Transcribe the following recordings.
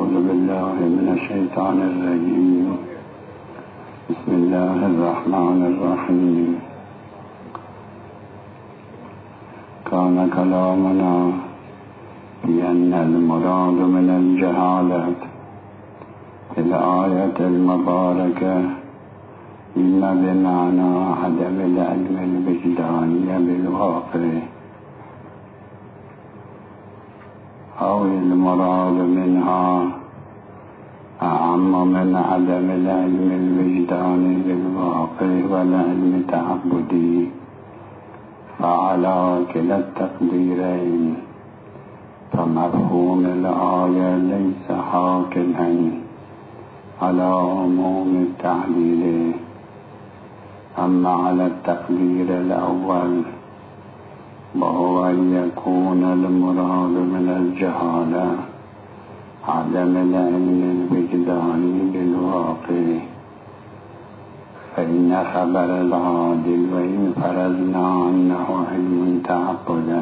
أعوذ بالله من الشيطان الرجيم. بسم الله الرحمن الرحيم. كان كلامنا بأن المراد من الجهالة في الآية المباركة إما بمعنى عدم العلم الوجداني بالواقع، أو المراد منها أعم من عدم العلم الوجداني بالواقع والعلم التعبدي، فعلى كلا التقديرين فمفهوم الآية ليس حاكما على عموم التعليل. أما على التقدير الأول وهو أن يكون المراد من الجهالة عدم العلم الوجداني بالواقع، فإن خبر العادل وإن فرضنا أنه علم تعبدا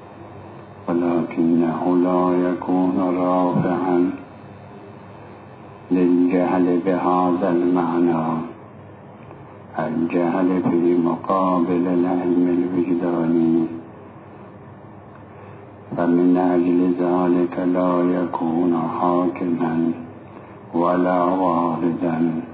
ولكنه لا يكون رافعا للجهل بهذا المعنى، الجهل في مقابل العلم الوجداني، فمن أجل ذلك لا يكون حاكما ولا واردا.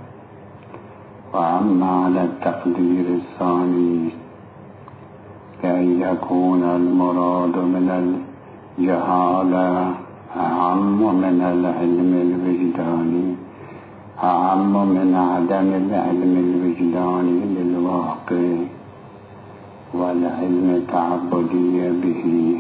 وأما على التقدير الثاني كأن يكون المراد من الجهالة أعم من العلم الوجداني، أعم من عدم العلم الوجداني للواقع والعلم التعبدي به،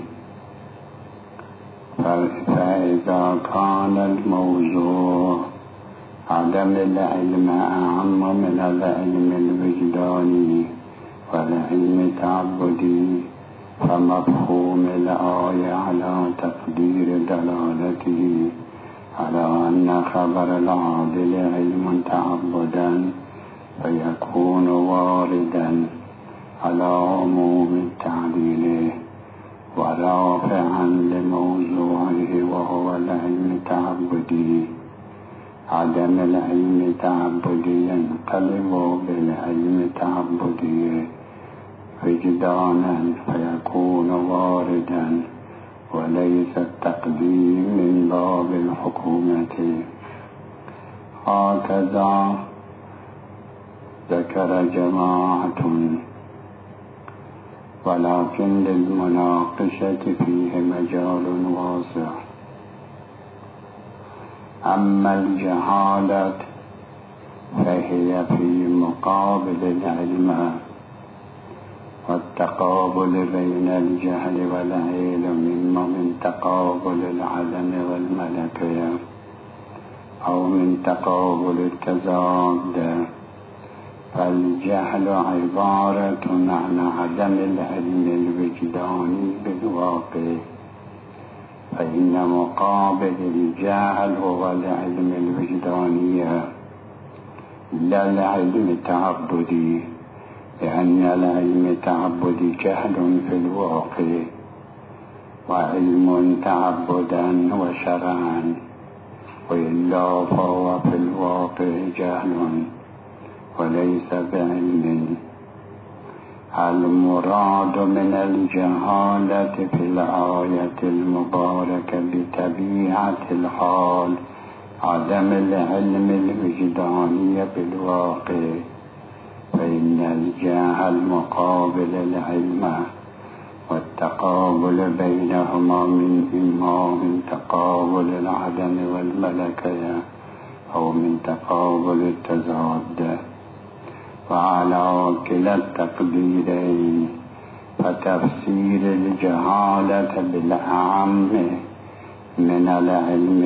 فإذا كان الموضوع عدم العلم أعم من العلم الوجداني والعلم التعبدي، فمفهوم الآية على تقدير دلالته على أن خبر العادل علم تعبدا فيكون واردا على عموم التعليل ورافعا لموضوعه وهو العلم التعبدي. عدم العلم التعبدي ينقلب بالعلم التعبدي وجدانا فيكون واردا وليس التقديم من باب الحكومة. هكذا ذكر جماعة، ولكن للمناقشة فيه مجال واسع. أما الجهالة فهي في مقابل العلم، والتقابل بين الجهل والعلم إما من تقابل العدم والملكة أو من تقابل التضاد، فالجهل عبارة عن عدم العلم الوجداني بالواقع، فإن مقابل الجهل هو العلم الوجداني لا العلم التعبدي، لأن العلم التعبدي جهل في الواقع وعلم تعبدا وشرعا، وإلا فهو في الواقع جهل وليس بعلم. المراد من الجهالة في الآية المباركة بطبيعة الحال عدم العلم الوجداني بالواقع، فإن الجهل مقابل العلم، والتقابل بينهما إما من تقابل العدم والملكة أو من تقابل التضاد. وعلى كلا التقديرين فتفسير الجهالة بالأعم من العلم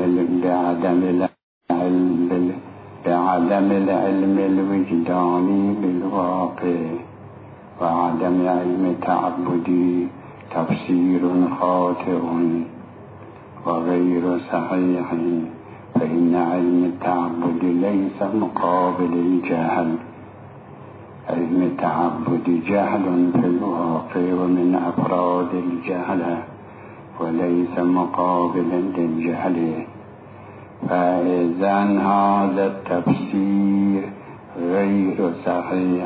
بعدم العلم الوجداني بالواقع وعدم علم تعبدي تفسير خاطئ وغير صحيح، فإن علم التعبد ليس مقابل الجهل. علم التعبد جهل في الواقع ومن أفراد الجهل وليس مقابلا للجهل، فإذا هذا التفسير غير صحيح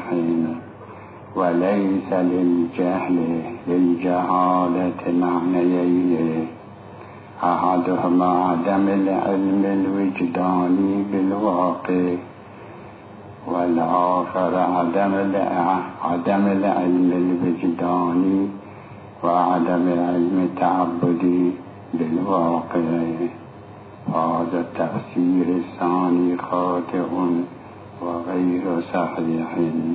وليس للجهالة معنيين، أحدهما عدم العلم الوجداني بالواقع، والآخر عدم العلم الوجداني وعدم العلم التعبدي بالواقع. هذا التفسير الثاني خاطئ وغير صحيح.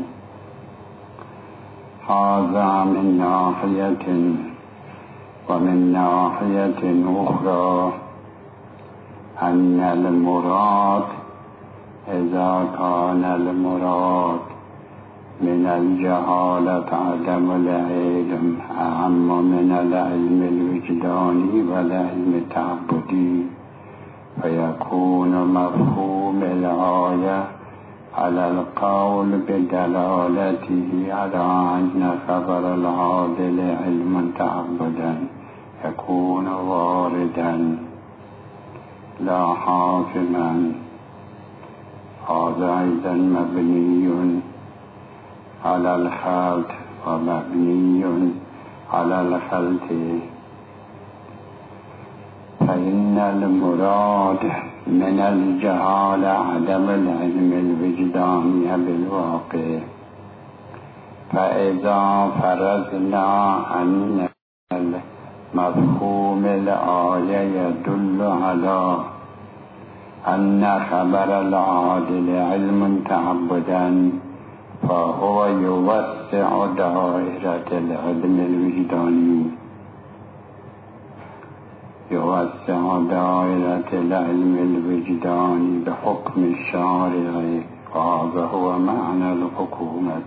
هذا من ناحية، ومن ناحية أخرى أن المراد إذا كان المراد من الجهالة عدم العلم أعم من العلم الوجداني والعلم التعبدي، فيكون مفهوم الآية على القول بدلالته على أن خبر العادل علم تعبدا يكون واردا لا حاكما. هذا أيضا مبني على الخلط ومبني على الخلط، فإن المراد من الجهالة عدم العلم الوجداني بالواقع. فإذا فرضنا أن مفهوم الآية يدل على أن خبر العادل علم تعبدا، فهو يوسع دائرة العلم الوجداني، يوسع دائرة العلم الوجداني بحكم الشارع، وهذا هو معنى الحكومة.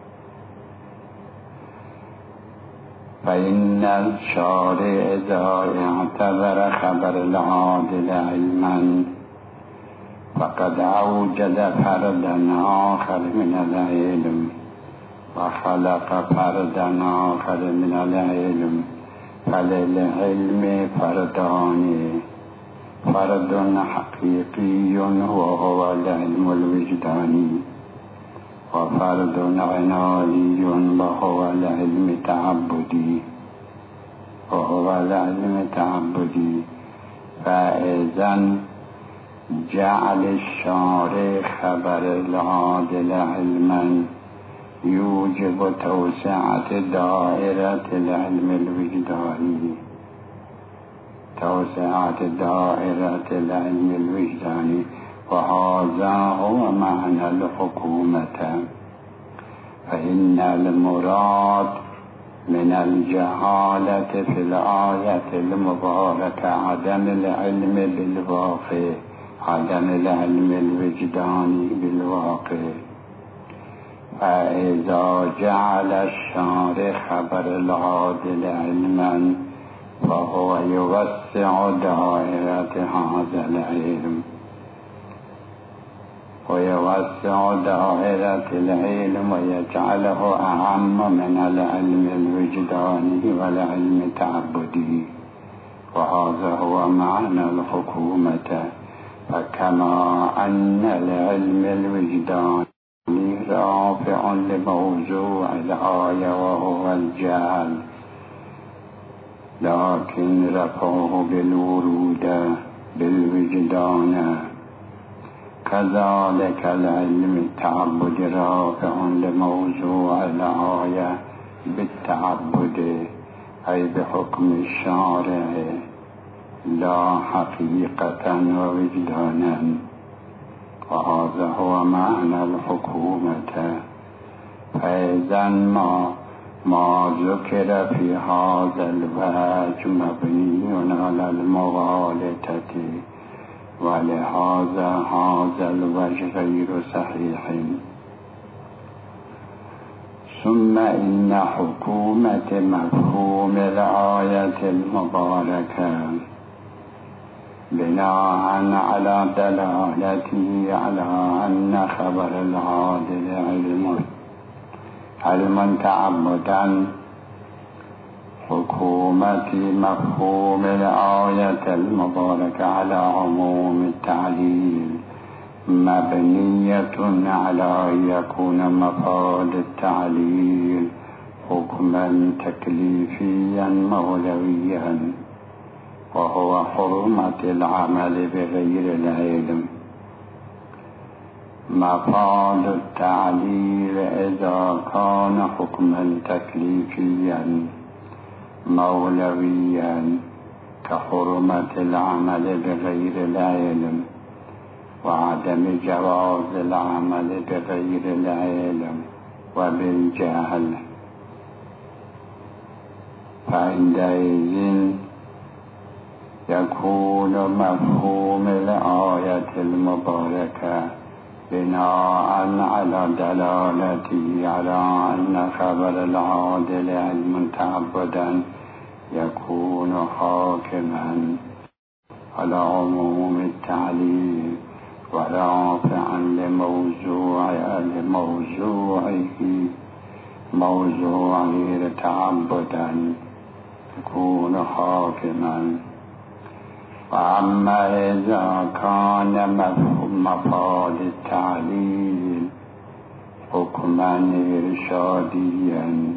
فإن الشارع إذا اعتبر خبر العادل علما فقد أوجد فردا آخر من العلم وخلق فردا آخر من العلم. فللعلم فردان، فرد حقيقي وهو العلم الوجداني، وفرد عنالي وهو العلم التعبدي. فإذا جعل الشارع خبر العادل علما يوجب توسعة دائرة العلم الوجداني، وهذا هو معنى الحكومة. فإن المراد من الجهالة في الآية المباركة عدم العلم بالواقع، عدم العلم الوجداني بالواقع. فإذا جعل الشارع خبر العادل علما فهو يوسع دائرة هذا العلم، ويوسع دائرة العلم ويجعله أعم من العلم الوجداني والعلم التعبدي، وهذا هو معنى الحكومة. فكما أن العلم الوجداني رافع لموضوع الآية وهو الجهل، لكن رفعه بالورود بالوجدان، كذلك العلم التعبد رافع لموضوع الآية بالتعبد، أي بحكم الشارع لا حقيقة ووجدانا، وهذا هو معنى الحكومة. فإذا ما ذكر في هذا الوجه مبني على المغالطة، ولهذا هذا الوجه غير صحيح. ثم إن حكومة مفهوم الآية المباركة بناء على دلالته على أن خبر العادل علم تعبدا حكومة مفهوم الآية المباركة على عموم التعليل مبنية على أن يكون مفاد التعليل حكما تكليفيا مولويا، وهو حرمة العمل بغير العلم. مفاد التعليل إذا كان حكما تكليفيا مولويا كحرمة العمل بغير العلم وعدم جواز العمل بغير العلم وبالجهل، فعندئذ يكون مفهوم الآية المباركة بناء على دلالته على أن خبر العادل علم تعبدا يكون حاكما على عموم التعليل ورافعا لموضوعه تعبدا يكون حاكما. وأما إذا كان مفاد التعليل حكما إرشاديا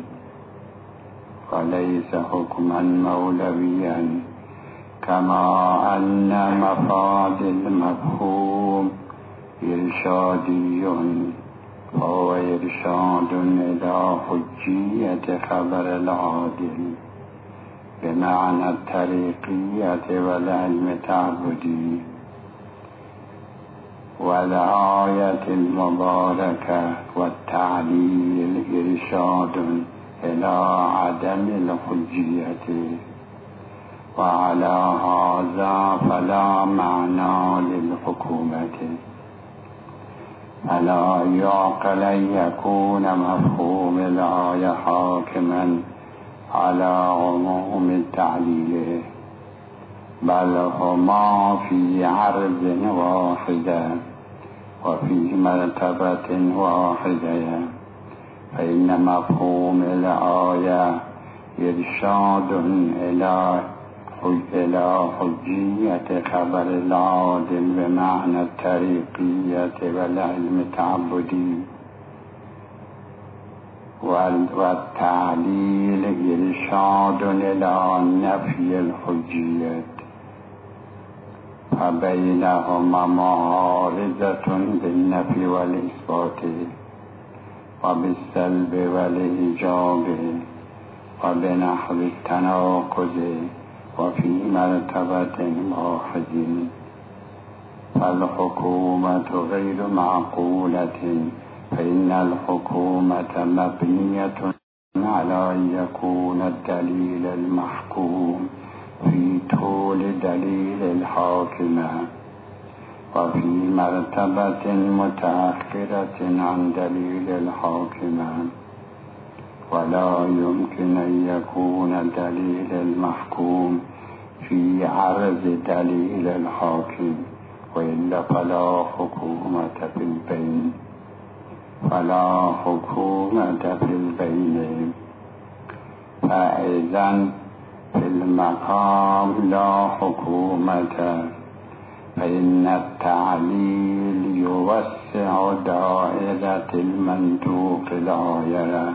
وليس حكما مولويا، كما أن مفاد المفهوم إرشادي فهو إرشاد إلى حجية خبر العادل بمعنى الطريقية والعلم التعبدي، والآية المباركة والتعليل إرشاد إلى عدم الحجية. وعلى هذا فلا معنى للحكومة، فلا يعقل أن يكون مفهوم الآية حاكما على عموم التعليل، بل هما في عرض واحدة وفي مرتبة واحدة، فإن مفهوم الآية إرشاد إلى حجية خبر العادل بمعنى الطريقية والعلم التعبدي، والتعليل إرشاد إلى نفي الحجية، فبينهما معارضة بالنفي والإثبات وبالسلب والإيجاب وبنحو التناقض وفي مرتبة واحدة. فالحكومة غير معقولة، فإن الحكومة مبنية على أن يكون الدليل المحكوم في طول دليل الحاكمة وفي مرتبة متأخرة عن دليل الحاكمة، ولا يمكن أن يكون دليل المحكوم في عرض دليل الحاكم، وإلا فلا حكومة في البين. فإذن في المقام لا حكومة، فإن التعليل يوسع دائرة المنطوق الآية،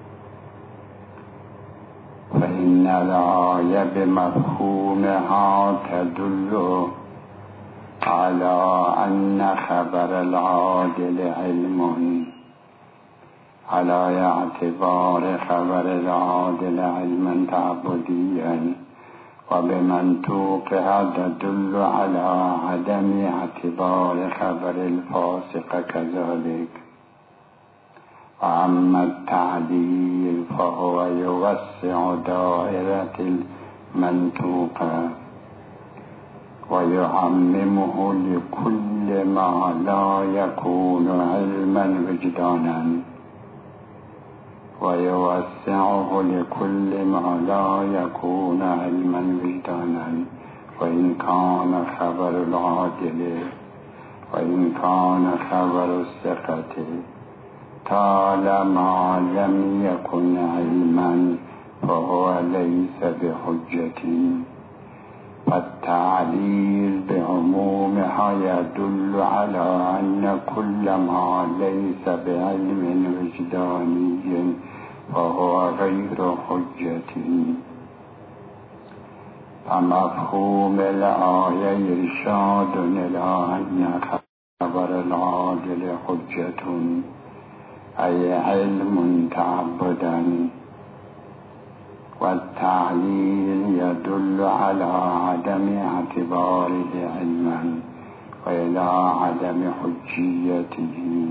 فإن الآية بمفهومها تدل على أن خبر العادل علم، على اعتبار خبر العادل علما تعبديا، وبمنطوقها تدل على عدم اعتبار خبر الفاسق كذلك. وأما التعليل فهو يوسع دائرة المنطوق ويعممه لكل ما لا يكون علما وجدانا، ويوسعه لكل ما لا يكون علما وجدانا، وإن كان خبر العادل وإن كان خبر الثقة طالما لم يكن علما فهو ليس بحجة. فالتعليل بعمومها يدل على أن كل ما ليس بعلم وجداني فهو غير حجة. فمفهوم الآية إرشاد إلى أن خبر العادل حجة، أي علم تعبدا. والتعليل يدل على عدم اعتباره علما وإلى عدم حجيته.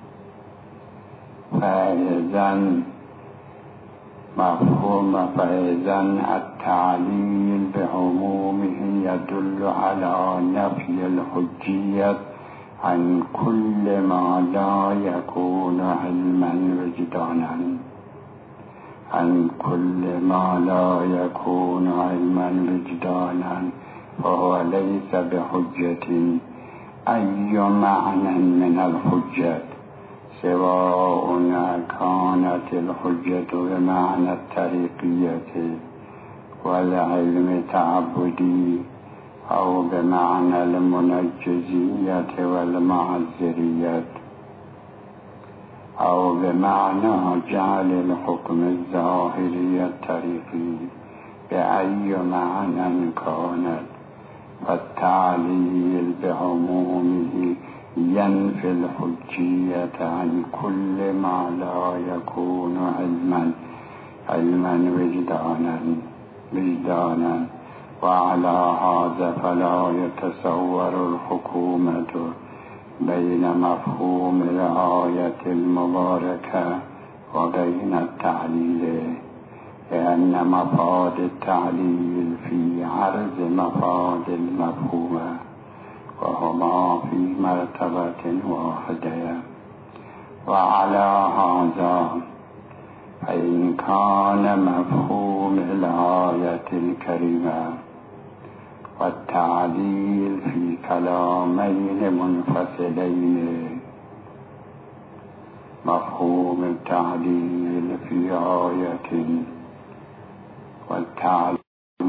فإذا التعليل بعمومه يدل على نفي الحجية عن كل ما لا يكون علما وجدانا، عن كل ما لا يكون علما وجدانا، فهو ليس بحجة أي معنى من الحجة، سواء كانت الحجة بمعنى الطريقية والعلم تعبدي، أو بمعنى المنجزية والمعذرية، أو بمعنى جعل الحكم الظاهري الطريقي، بأي معنى كانت. فالتعليل بعمومه ينفي الحجية عن كل ما لا يكون علما وجدانا. وعلى هذا فلا يتصور الحكومة بين مفهوم الآية المباركة وبين التعليل، لأن مفاد التعليل في عرض مفاد المفهوم، وهما في مرتبة واحدة. وعلى هذا فإن كان مفهوم الآية الكريمة والتعليل في كلامين منفصلين، مفهوم التعليل في آية والتعليل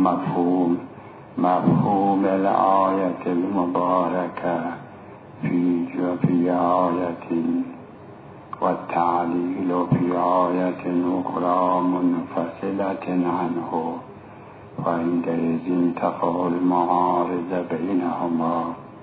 مفهوم الآية المباركة في آية، والتعليل في آية أخرى منفصلة عنه، وعندئذ تقع المعارض بينهما.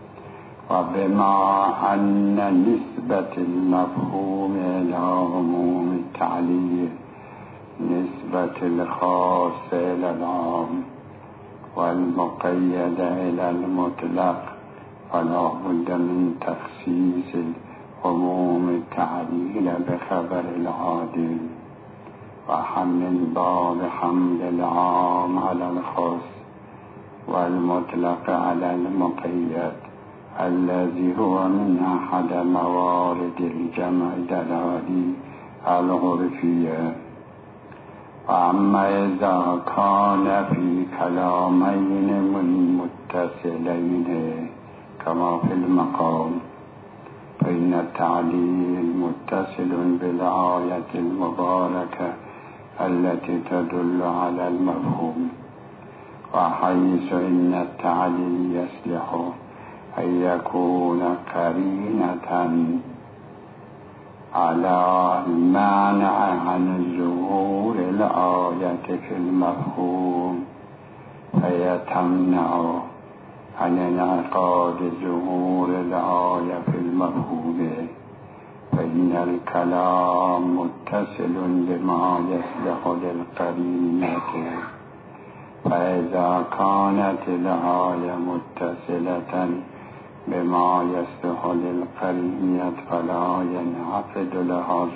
وبما أن نسبة المفهوم إلى عموم التعليل نسبة الخاص إلى العام والمقيد إلى المطلق، فلا بد من تخصيص عموم التعليل بخبر العادل، وحمل باب حمل العام على الخاص والمطلق على المقيد، الذي هو من أحد موارد الجمع الدلالي العرفية. وأما إذا كان في كلامين متصلين كما في المقام، فإن التعليل متصل بالآية المباركة التي تدل على المفهوم، وحيث إن التعليل يصلح أن يكون قرينة على المانع عن ظهور الآية في المفهوم، فيتمنع عن انعقاد ظهور الآية في المفهوم، فإن الكلام متصل بما يصلح للقرينة. فإذا كانت الآية متصلة بما يصلح للقرينة فلا ينعقد لها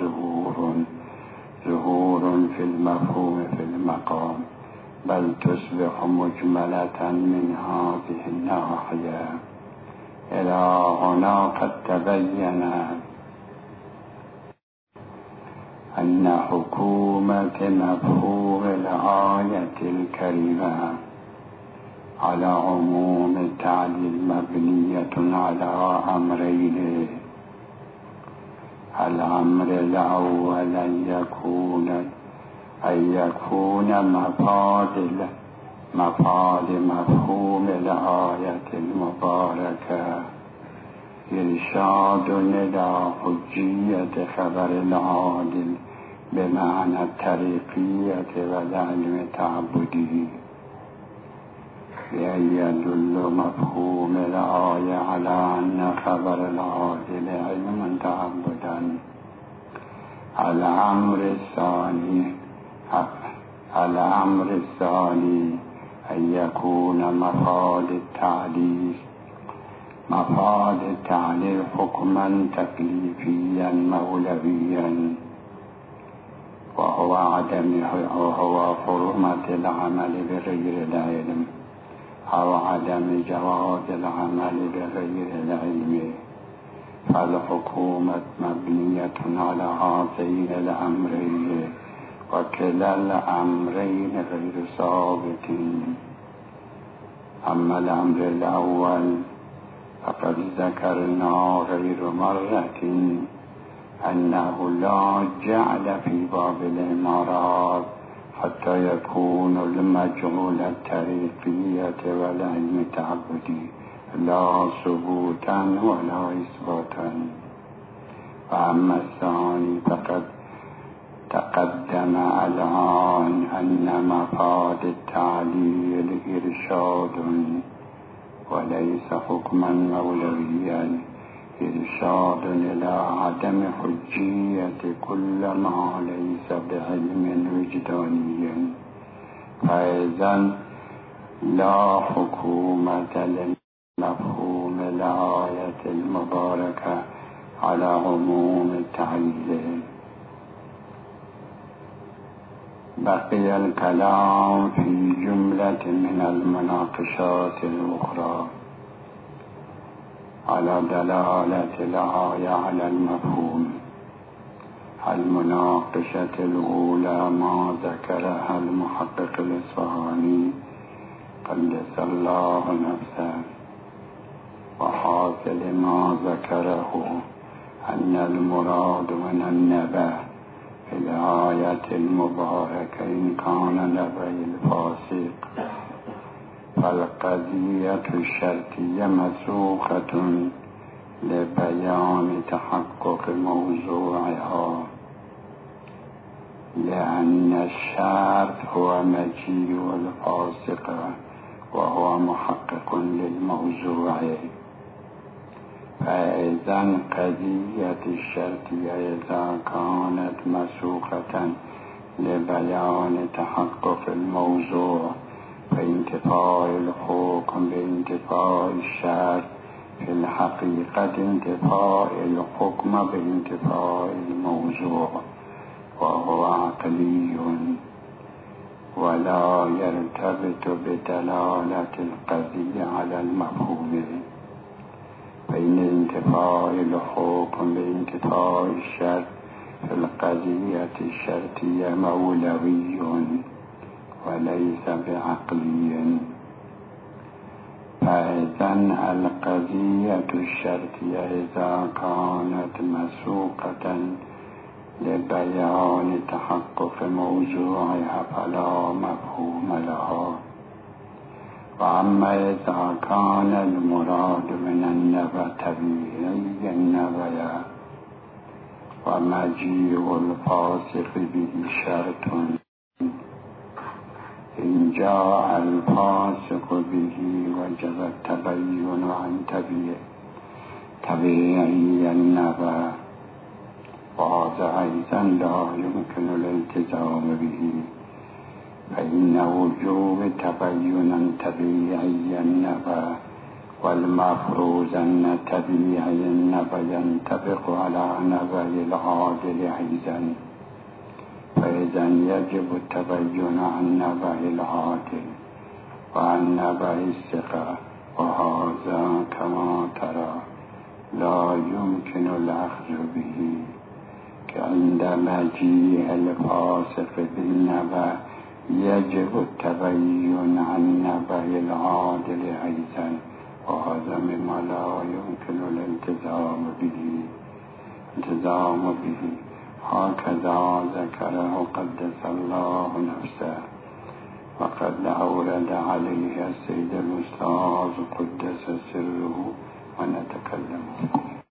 ظهور في المفهوم في المقام، بل تصبح مجملة من هذه الناحية. إلى هنا قد تبين أن حكومة مفهوم الآية الكريمة على عموم التعليل مبنية على أمرين. الأمر الأول أن يكون أن يكون مفاد مفهوم الآية المباركة إرشاد إلى حجية خبر العادل بمعنى الطريقية والعلم التعبدي، بأن يدل مفهوم الآية على أن خبر العادل علم تعبدا. الأمر الثاني أن يكون مفاد التعليل حكما تكليفيا مولويا، وهو حرمة العمل بغير العلم أو عدم جواز العمل بغير العلم. فالحكومة مبنية على هذين الأمرين، وكلا الأمرين غير ثابت. أما الأمر الأول فقد ذكرنا غير مرة أنه لا جعل في باب الإمارات حتى يكون المجهول الطريقية والعلم التعبدي لا ثبوتا ولا إثباتا. وأما الثاني فقد تقدم الآن أن مفاد التعليل إرشاد وليس حكما مولويا، إرشاد إلى عدم حجية كل ما ليس بعلم وجداني. فإذن لا حكومة لمفهوم الآية المباركة على عموم التعليل. بقي الكلام في جملة من المناقشات الأخرى على دلالة الآية على المفهوم. المناقشة الأولى ما ذكرها المحقق الإصفهاني قدس الله نفسه، وحاصل ما ذكره أن المراد من النبأ في الآية المباركة إن كان نبأ الفاسق، فالقضية الشرطية مسوخة لبيان تحقق موضوعها، لأن الشرط هو مجيء الفاسق وهو محقق للموضوع. فإذن قضية الشرطية إذا كانت مسوخة لبيان تحقق الموضوع فانتفاء الحكم بانتفاء الشرط في الحقيقة انتفاء الحكم بانتفاء الموضوع، وهو عقلي ولا يرتبط بدلالة القضية على المفهوم. فإن انتفاء الحكم بانتفاء الشرط في القضية الشرطية مولوي وليس بعقلي. فإذن القضية الشرطية إذا كانت مسوقة لبيان تحقق موضوعها فلا مفهوم لها. وأما إذا كان المراد من النبأ طبيعي النبأ ومجيء الفاسق به شرط، إن جاء الفاسق به وجب التبين عن طبيعي النبأ، وهذا أيضا لا يمكن الالتزام به، فإن وجوب تبين طبيعي النبأ والمفروض أن طبيعي النبأ ينطبق على نبأ العادل أيضا، فإذا يجب التبين عن نبأ العادل وعن نبأ الثقة، وهذا كما ترى لا يمكن الأخذ به، كعند مجيء الفاسق بالنبأ يجب التبين عن نبأ العادل أيضا، وهذا مما لا يمكن الالتزام به. هكذا ذكره قدس الله نفسه، وقد أورد عليه السيد الأستاذ قدس سره، ونتكلم